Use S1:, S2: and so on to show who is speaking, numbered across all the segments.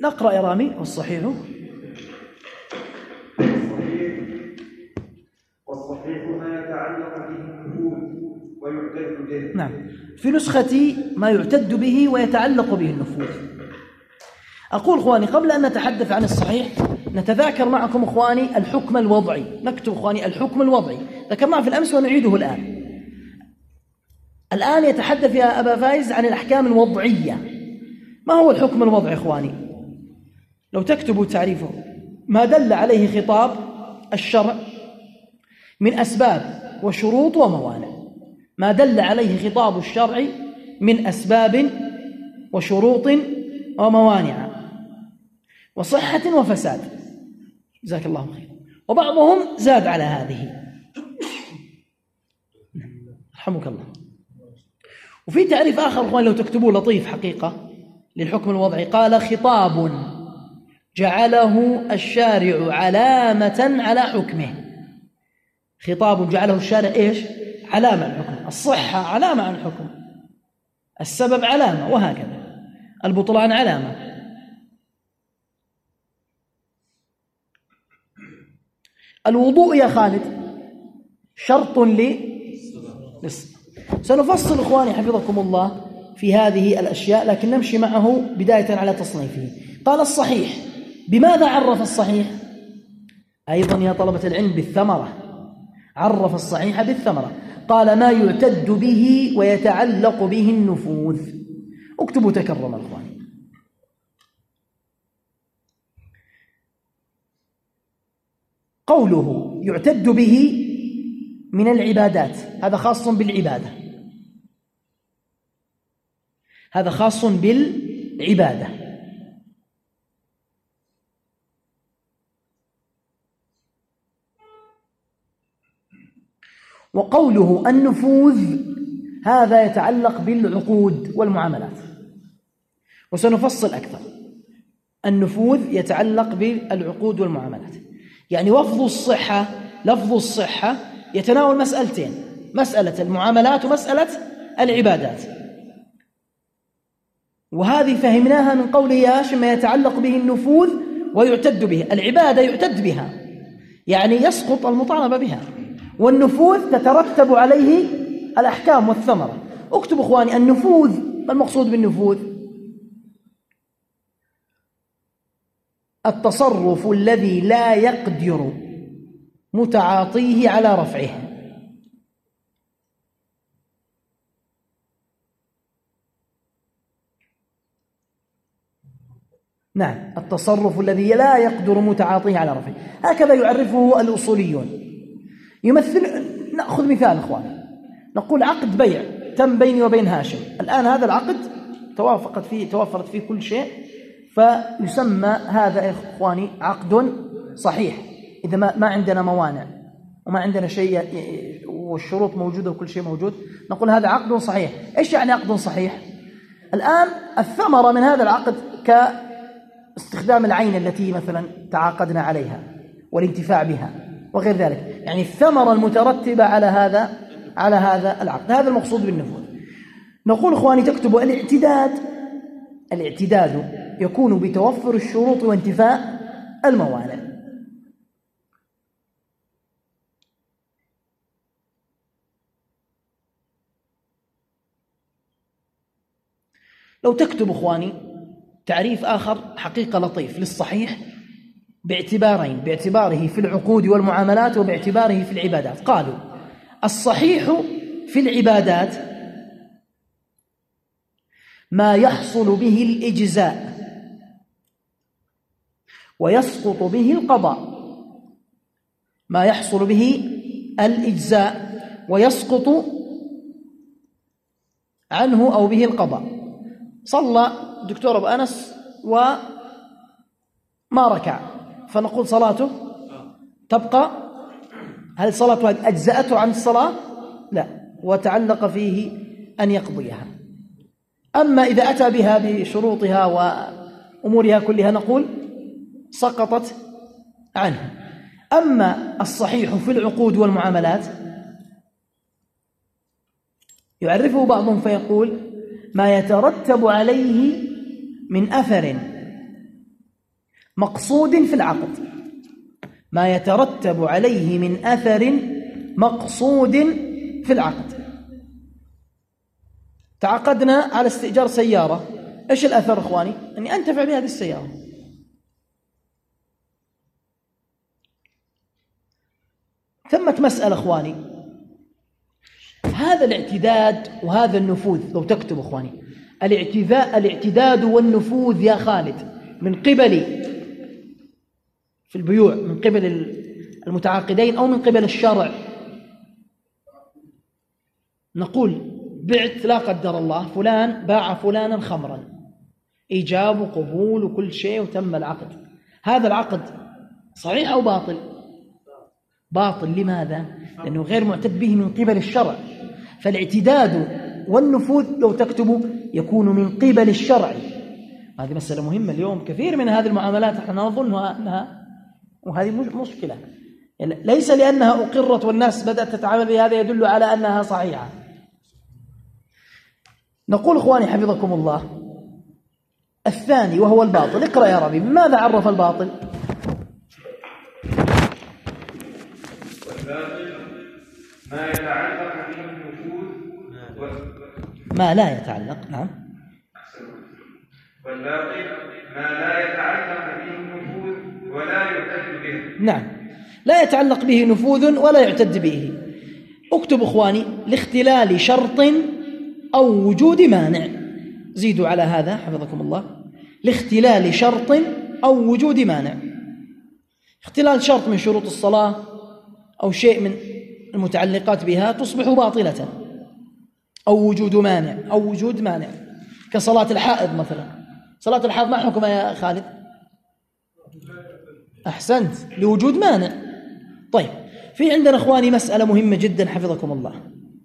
S1: نقرأ يا رامي. والصحيح
S2: ما يتعلق به النفوذ ويعتد به.
S1: نعم، في نسختي ما يعتد به ويتعلق به النفوذ. أقول إخواني قبل أن نتحدث عن الصحيح نتذاكر معكم إخواني الحكم الوضعي. نكتب إخواني الحكم الوضعي، ذكرناه في الأمس ونعيده الآن يتحدث يا أبا فايز عن الأحكام الوضعية. ما هو الحكم الوضعي إخواني؟ لو تكتبوا تعريفه: ما دل عليه خطاب الشرع من أسباب وشروط وموانع. ما دل عليه خطاب الشرع من أسباب وشروط وموانع وصحة وفساد. جزاك الله خير. وبعضهم زاد على هذه، رحمك الله. وفي تعريف آخر أخوان لو تكتبوه لطيف حقيقة للحكم الوضعي، قال: خطاب جعله الشارع علامة على حكمه. خطاب جعله الشارع إيش؟ علامة على الحكم. الصحة علامة على الحكم، السبب علامة، وهكذا. البطلان علامة. الوضوء يا خالد شرط سنفصل إخواني حفظكم الله في هذه الأشياء، لكن نمشي معه بداية على تصنيفه. قال: الصحيح. بماذا عرف الصحيح؟ أيضا يا طلبة العلم بالثمرة. عرف الصحيح بالثمرة. قال: ما يعتد به ويتعلق به النفوذ. اكتبوا تكرم إخواني. قوله يعتد به من العبادات، هذا خاص بالعبادة، هذا خاص بالعبادة. وقوله النفوذ هذا يتعلق بالعقود والمعاملات، وسنفصل أكثر. النفوذ يتعلق بالعقود والمعاملات، يعني لفظ الصحة يتناول مسألتين: مسألة المعاملات ومسألة العبادات. وهذه فهمناها من قوله يا هاشم: ما يتعلق به النفوذ ويعتد به. العبادة يعتد بها، يعني يسقط المطالبة بها، والنفوذ تترتب عليه الأحكام والثمرة. اكتب إخواني النفوذ. ما المقصود بالنفوذ؟ التصرف الذي لا يقدر متعاطيه على رفعه. نعم، التصرف الذي لا يقدر متعاطيه على رفعه، هكذا يعرفه الأصوليون. نأخذ مثال إخواني، نقول عقد بيع تم بيني وبين هاشم. الآن هذا العقد توفرت فيه كل شيء، فيسمى هذا يا إخواني عقد صحيح إذا ما عندنا موانع وما عندنا شيء والشروط موجودة وكل شيء موجود، نقول هذا عقد صحيح. إيش يعني عقد صحيح؟ الآن الثمرة من هذا العقد كاستخدام العين التي مثلا تعاقدنا عليها والانتفاع بها وغير ذلك، يعني الثمرة المترتبة على هذا العقد. هذا المقصود بالنفوذ. نقول إخواني تكتبوا الاعتداد يكون بتوفر الشروط وانتفاء الموانع. لو تكتب إخواني تعريف آخر حقيقة لطيف للصحيح باعتبارين: باعتباره في العقود والمعاملات وباعتباره في العبادات. قالوا: الصحيح في العبادات ما يحصل به الإجزاء ويسقط به القضاء. ما يحصل به الإجزاء ويسقط عنه أو به القضاء. صلى دكتور أبو أنس وما ركع، فنقول صلاته تبقى. هل صلاته أجزأته عن الصلاة؟ لا، وتعلق فيه أن يقضيها. أما إذا أتى بها بشروطها وأمورها كلها نقول سقطت عنه. أما الصحيح في العقود والمعاملات يعرفه بعضهم فيقول: ما يترتب عليه من أثر مقصود في العقد، ما يترتب عليه من أثر مقصود في العقد. تعاقدنا على استئجار سيارة، إيش الأثر إخواني؟ أني أنتفع بهذه السيارة. ثمة مسألة إخواني، هذا الاعتداد وهذا النفوذ، لو تكتب إخواني الاعتداد والنفوذ يا خالد من قبل في البيوع، من قبل المتعاقدين أو من قبل الشرع. نقول بعت لا قدر الله فلان باع فلانا خمرا، إيجاب وقبول وكل شيء وتم العقد. هذا العقد صحيح أو باطل؟ باطل. لماذا؟ لأنه غير معتد به من قبل الشرع. فالاعتداد والنفوذ لو تكتبوا يكون من قبل الشرع. هذه مسألة مهمة اليوم. كثير من هذه المعاملات احنا نظنها أنها، وهذه مشكلة، ليس لأنها أقرت والناس بدأت تتعامل بهذا يدل على أنها صحيحة. نقول إخواني حفظكم الله الثاني وهو الباطل. اقرأ يا ربي، ماذا عرف الباطل؟
S2: ما يتعلق به النفوذ
S1: ما لا يتعلق. نعم.
S2: والباطل ما لا يتعلق به النفوذ ولا يعتد به.
S1: نعم، لا يتعلق به نفوذ ولا يعتد به. اكتب إخواني لاختلال شرط أو وجود مانع. زيدوا على هذا حفظكم الله، لاختلال شرط أو وجود مانع. اختلال شرط من شروط الصلاة أو شيء من المتعلقات بها تصبح باطلة، أو وجود مانع، أو وجود مانع كصلاة الحائض مثلا. صلاة الحائض ما حكمها يا خالد؟ أحسنت، لوجود مانع. طيب، في عندنا إخواني مسألة مهمة جدا حفظكم الله،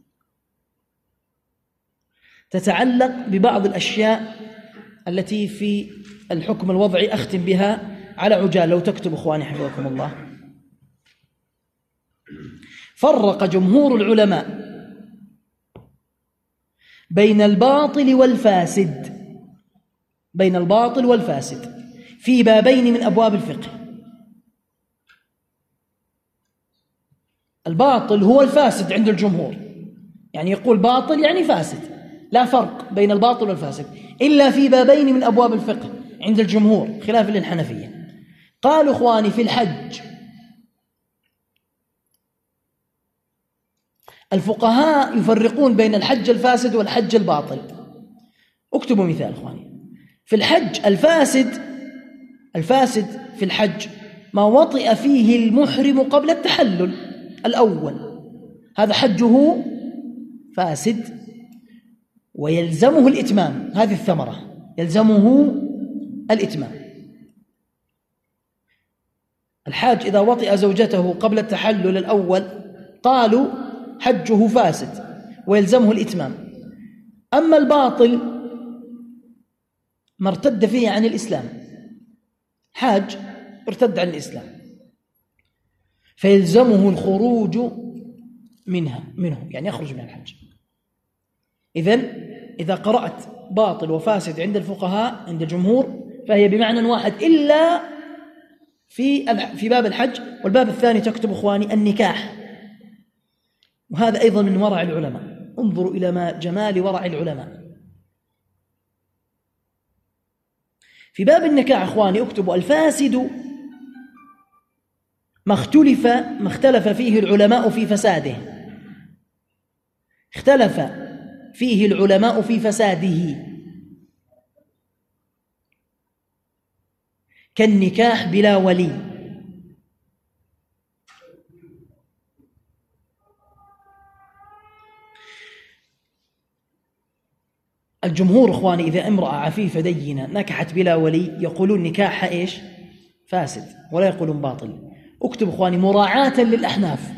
S1: تتعلق ببعض الأشياء التي في الحكم الوضعي. أختم بها على عجال، لو تكتب إخواني حفظكم الله. فرق جمهور العلماء بين الباطل والفاسد، بين الباطل والفاسد في بابين من أبواب الفقه. الباطل هو الفاسد عند الجمهور، يعني يقول باطل يعني فاسد، لا فرق بين الباطل والفاسد إلا في بابين من أبواب الفقه عند الجمهور خلاف للحنفية. قالوا إخواني في الحج، الفقهاء يفرقون بين الحج الفاسد والحج الباطل. اكتبوا مثال إخواني. في الحج الفاسد في الحج ما وطئ فيه المحرم قبل التحلل الأول، هذا حجه فاسد ويلزمه الإتمام. هذه الثمرة، يلزمه الإتمام. الحاج إذا وطئ زوجته قبل التحلل الأول قالوا حجه فاسد ويلزمه الإتمام. أما الباطل ما ارتد فيه عن الإسلام، حاج ارتد عن الإسلام فيلزمه الخروج منه، يعني يخرج من الحج. إذا قرأت باطل وفاسد عند الفقهاء عند الجمهور فهي بمعنى واحد إلا في باب الحج. والباب الثاني تكتب إخواني النكاح، وهذا أيضا من ورع العلماء. انظروا إلى ما جمال ورع العلماء. في باب النكاح إخواني اكتبوا الفاسد ما اختلف فيه العلماء في فساده، اختلف فيه العلماء في فساده، كالنكاح بلا ولي. الجمهور إخواني إذا امرأة عفيفة دينة نكحت بلا ولي يقولون نكاحها إيش؟ فاسد، ولا يقولون باطل. اكتب إخواني مراعاة للأحناف.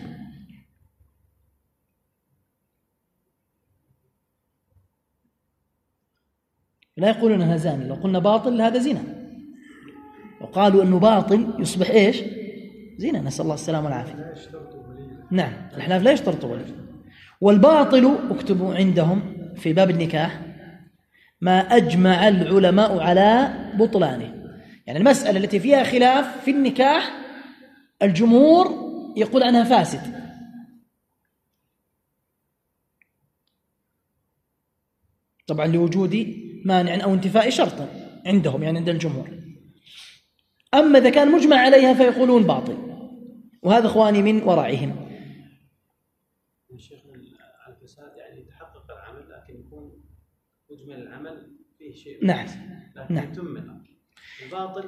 S1: لا يقولون أنها زاني، لو قلنا باطل هذا زنا، وقالوا أنه باطل يصبح إيش؟ زنا، نسأل الله السلامة والعافية. نعم، الأحناف لا يشترطوا ولي. والباطل اكتبوا عندهم في باب النكاح ما أجمع العلماء على بطلانه، يعني المسألة التي فيها خلاف في النكاح الجمهور يقول عنها فاسد، طبعا لوجود مانع أو انتفاء شرط عندهم، يعني عند الجمهور. أما إذا كان مجمع عليها فيقولون باطل، وهذا إخواني من ورعهم.
S3: يا شيخ الفساد يعني يتحقق العمل لكن يكون مجمل العمل فيه شيء.
S1: نعم
S3: لكن
S1: نعم.
S3: يتم الباطل.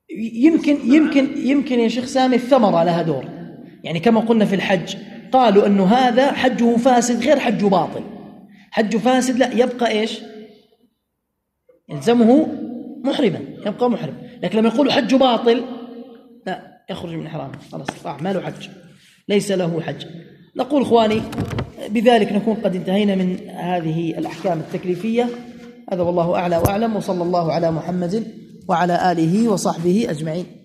S1: يمكن يا شيخ سامي الثمرة لها دور، يعني كما قلنا في الحج قالوا أنه هذا حجه فاسد غير حجه باطل. حجه فاسد لا يبقى إيش؟ يلزمه محرما، يبقى محرم. لكن لما يقولوا حجه باطل لا، يخرج من حرامه، خلاص صح، ما له حج، ليس له حج. نقول إخواني بذلك نكون قد انتهينا من هذه الأحكام التكليفية. هذا والله أعلى وأعلم، وصلى الله على محمد وعلى آله وصحبه أجمعين.